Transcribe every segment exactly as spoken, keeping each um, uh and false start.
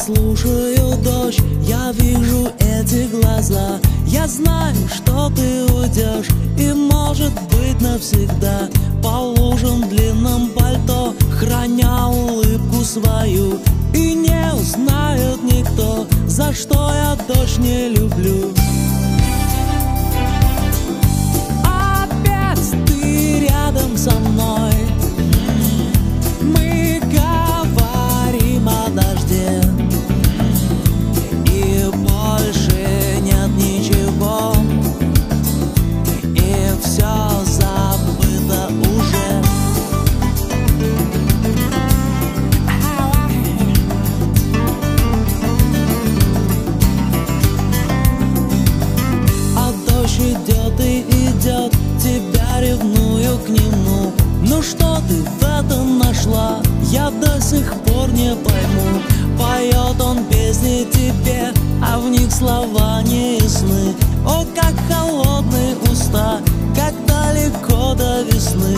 слушаю дождь, я вижу эти глаза. Я знаю, что ты уйдешь, и может быть навсегда. По лужам в длинном пальто, храня улыбку свою. И не узнает никто, за что я дождь не люблю. Опять ты рядом со мной, мы говорим о дожде, и больше нет ничего, и все забыто уже. А дождь идет и идет, тебя ревную к нему. Ну что ты в этом нашла, я до сих пор не пойму. Поет он песни тебе, а в них слова не ясны. О, как холодные уста, как далеко до весны.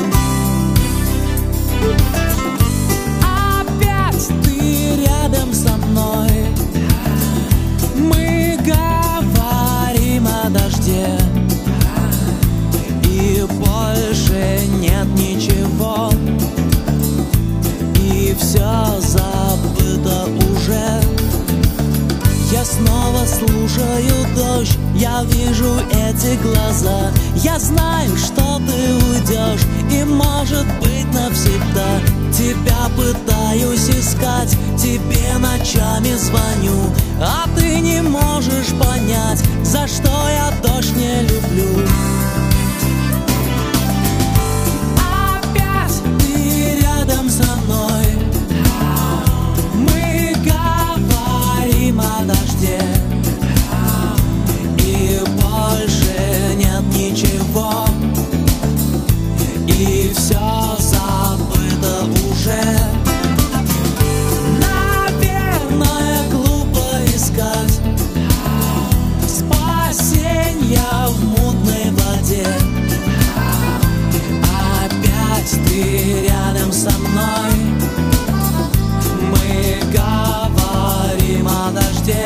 Опять ты рядом со мной, мы говорим о дожде, и больше нет ничего, и все забыто уже. Я снова слушаю дождь, я вижу эти глаза. Я знаю, что ты уйдешь, и может быть навсегда. Тебя пытаюсь искать, тебе ночами звоню, а ты не можешь понять, за что я дождь не люблю. Опять ты рядом со мной, мы говорим о дожде, и больше нет ничего, и все забыто уже. Наверное, глупо искать спасенья в мутной воде. Опять ты рядом со мной, мы говорим о дожде.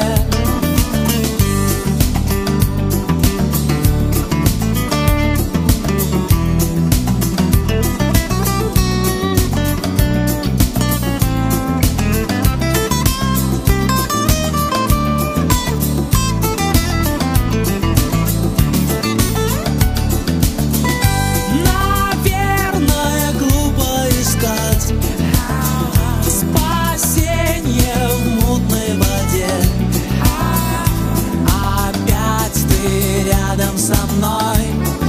Наверное, глупо искать спасенье в мутной воде. Опять ты рядом со мной,